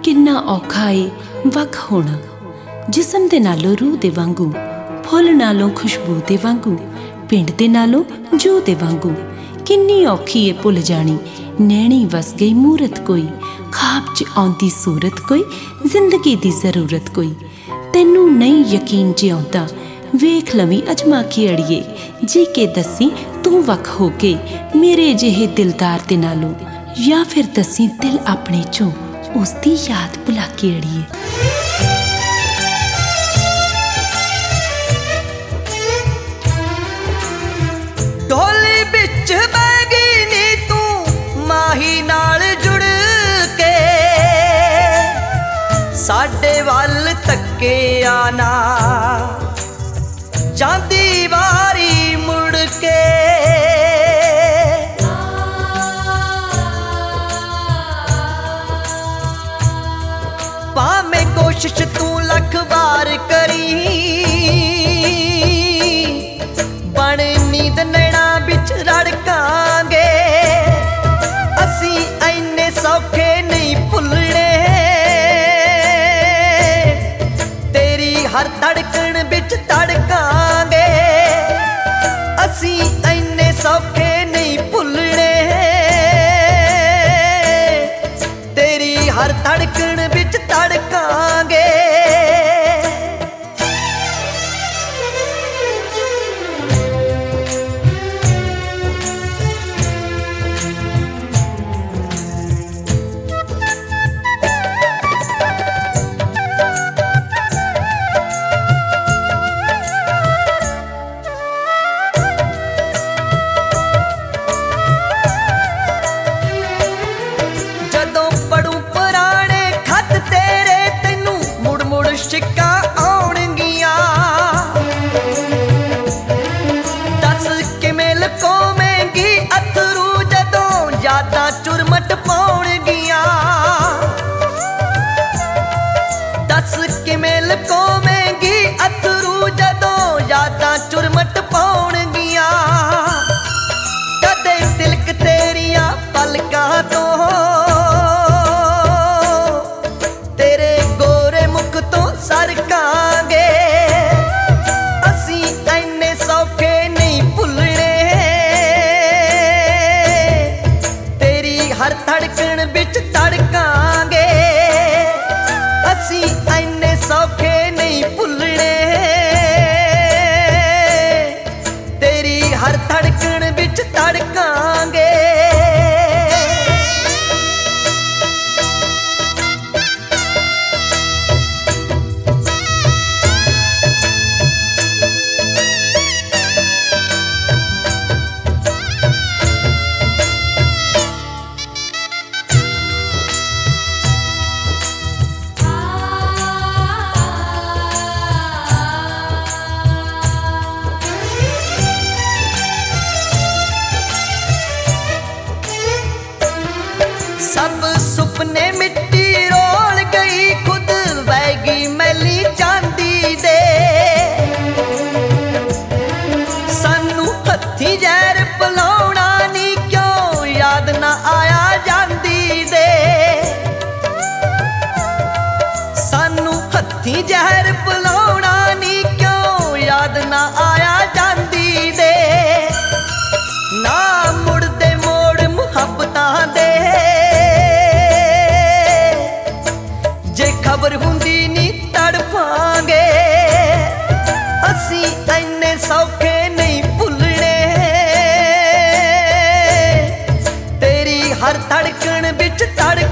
किन्ना औखा है वख होना, जिसम दे नालों रूह दे वांगू, फुल नालों खुशबू दे वांगू, पिंड दे नालों जू दे वांगू। किन्नी औखी है भुल जानी, नैनी वस गई मूरत कोई, खाब च आउंदी सूरत कोई, जिंदगी दी जरूरत कोई। तैनू नहीं यकीन जे आउंदा, वेख लवी अजमा के अड़िए, जी के दसी तू वख हो के मेरे जिहे दिलदार दे नालों, या फिर दसी दिल अपने चों उसदी याद भुला के अड़िए। ढोली बिच बैगी नी तू माही नाल जुड़ के, साडे वल तके आना जांदी वारी मुड़ के। भावें कोशिश तू लख बार करी, बन नींद नैना बिच रड़कांगे, असी ऐने सौखे नहीं भुलने, तेरी हर धड़कन बिच धड़कांगे, असी ऐने सौखे नहीं भुलने, तेरी हर धड़कन बिच धड़कांगे। शिक्का आउणगियां, दस किवें लकोवेंगी अथरू जदों यादां चुरमट पाउणगियां, दस किवें लकोवेंगी अथरू जदों यादां चुरमट पाउणगियां। कदे तिलक तेरियां पलकां तो सरकांगे, असी ऐने सौखे नहीं भुलने, तेरी हर धड़कन बिच धड़कांगे, असी ऐने सौखे नहीं भुलने, तेरी हर धड़कन बिच धड़कांगे। सब सुपने मिट्टी रोल गई, खुद वैगी मैली चांदी दे, सानू हथी जहर पिलाउणा नी क्यों याद ना आया जांदी दे, सानू हथी जहर पिलाउणा नी क्यों याद ना आया जांदी दे। ना मुड़दे मोड़ मुहब्बतां दे, खबर हुंदी नी तड़फांगे, असी ऐने सौखे नहीं भुलने, तेरी हर धड़कन बिच धड़क